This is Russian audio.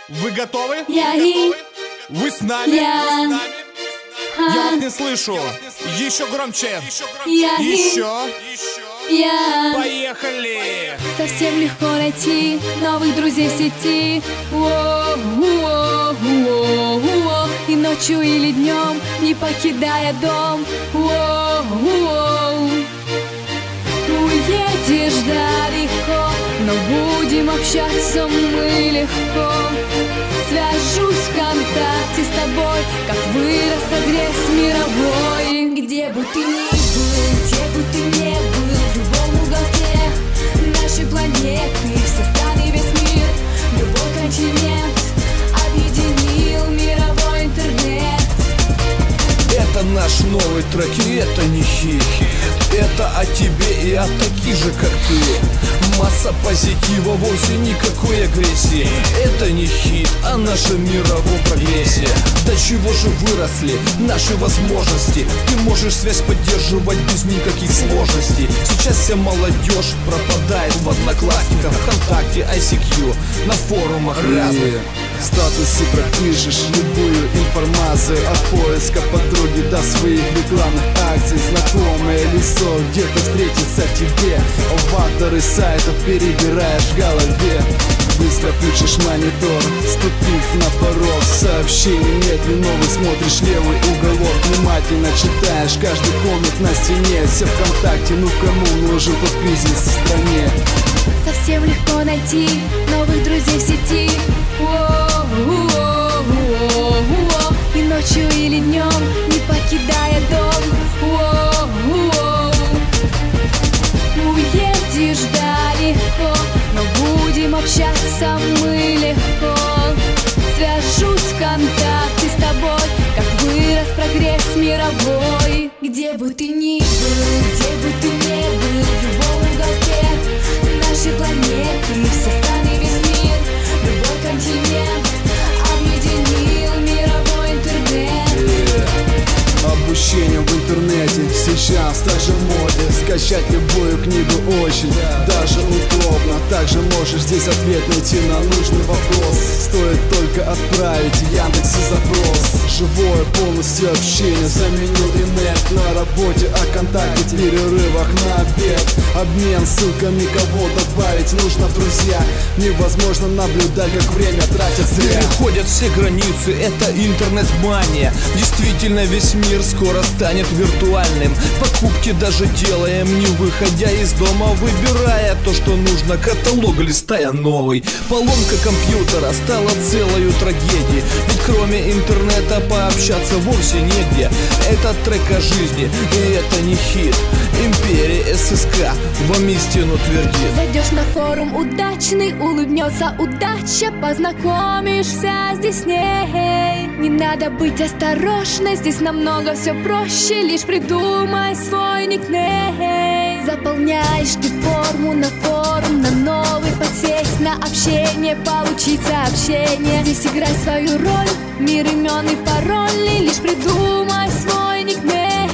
Вы готовы? Я Вы с нами? Я вас не слышу. Еще громче. Еще. Поехали. Совсем легко найти новых друзей в сети. Воу-воу-воу-воу. И ночью или днем, не покидая дом. Воу-воу. Уедешь далеко, но будем общаться мы легко. Свяжусь ВКонтакте с тобой, как вырос прогресс мировой. Где бы ты ни был, где бы ты не был, в любом уголке нашей планеты, все страны, весь мир, любой континент объединил мировой интернет. Это наш новый трек, и это не хит. Это о тебе и о таких же, как ты. Масса позитива, вовсе никакой агрессии. Это не хит о нашем мировом прогрессе. До чего же выросли наши возможности? Ты можешь связь поддерживать без никаких сложностей. Сейчас вся молодежь пропадает в Одноклассниках, ВКонтакте, ICQ, на форумах разных. В статусе пропишешь любую информацию, от поиска подруги до своих рекламных акций. Знакомое лицо где-то встретится тебе, оваторы сайтов перебираешь в голове. Быстро включишь монитор, ступив на порог. Сообщений нет, и новый смотришь левый уголок. Внимательно читаешь каждый коммент на стене. Все ВКонтакте, ну кому нужен тот кризис в стране? Совсем легко найти новых друзей в сети. Воу-воу-воу-воу. И ночью или днем, не покидая дом. Воу-воу. Уедешь далеко, но будем общаться мы легко. Свяжусь ВКонтакте с тобой, как вырос прогресс мировой. Где бы ты ни был, где бы ты не был, в любом уголке нашей планеты, все страны, весь мир, любой континент объединил мировой интернет. Обучение в интернете сейчас также в моде. Скачать любую книгу очень даже удобно. Также можешь здесь ответ найти на нужный вопрос. Стоит только отправить в Яндексе запрос. Живое полностью общение заменил инет. На работе, о контакте, в перерывах на обед. Обмен ссылками, кого добавить нужно в друзья. Невозможно наблюдать, как время тратят зря. Переходят все границы, это интернет-мания. Действительно, весь мир скоро станет виртуальным. Покупки даже делаем, не выходя из дома, выбирая то, что нужно, каталог листая новый. Поломка компьютера стала целой трагедией, ведь кроме интернета пообщаться вовсе негде. Это трек о жизни, и это не хит. Империя ССК вам истину твердит. Зайдешь на форум удачный, улыбнется удача, познакомишься здесь с ней. Не надо быть осторожной, здесь намного все проще, лишь придумай свой никнейм. Заполняешь ты форму на форум, на новый подсесть, на общение, получить сообщение. Здесь играй свою роль, мир имен и паролей, лишь придумай свой никнейм.